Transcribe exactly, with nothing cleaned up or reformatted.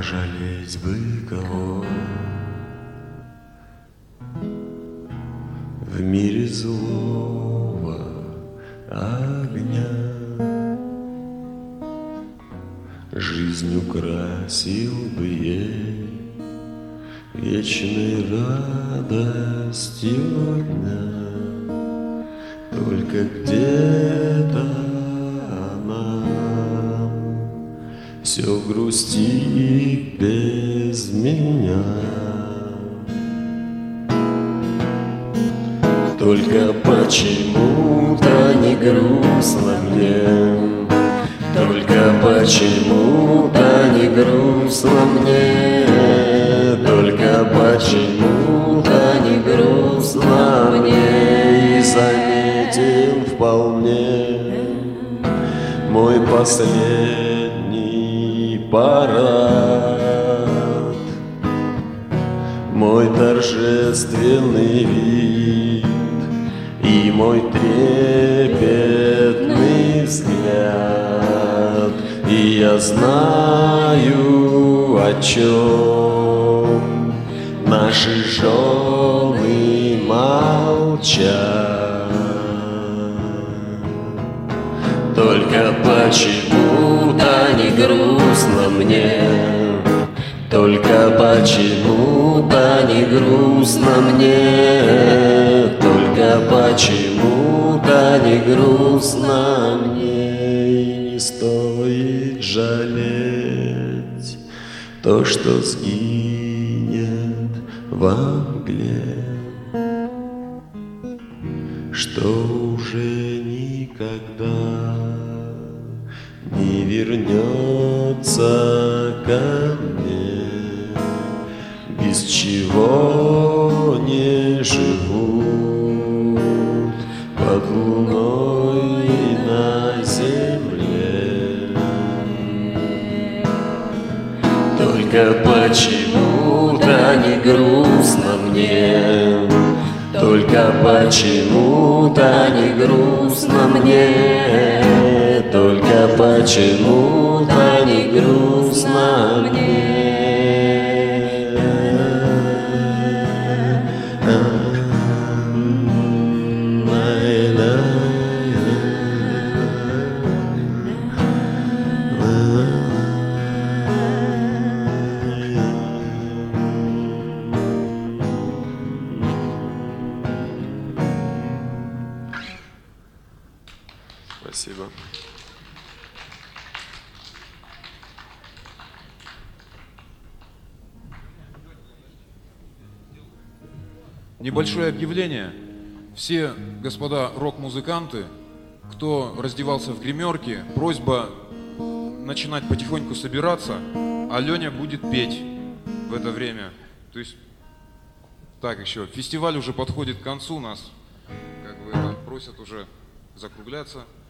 пожалеть бы кого в мире злого огня. Жизнь украсил бы ей вечной радостью дня. Только где-то она все грустит без меня. Только почему-то не грустно мне, только почему-то не грустно мне, только почему-то не грустно мне. И заметен вполне мой последний парад, мой торжественный вид и мой трепетный взгляд. И я знаю, о чем наши жены молчат. Только почему-то не грустно мне, только почему-то не грустно мне, только почему-то не грустно мне. И не стоит жалеть то, что сгинет во мгле, что уже никогда не вернется ко мне, без чего не живут под луной и на земле. Только почему-то не грустно мне, только почему-то не грустно мне, только почему-то не грустно мне. Спасибо. Небольшое объявление. Все господа рок-музыканты, кто раздевался в гримерке, просьба начинать потихоньку собираться, а Леня будет петь в это время. То есть, так еще, фестиваль уже подходит к концу, нас как бы просят уже закругляться.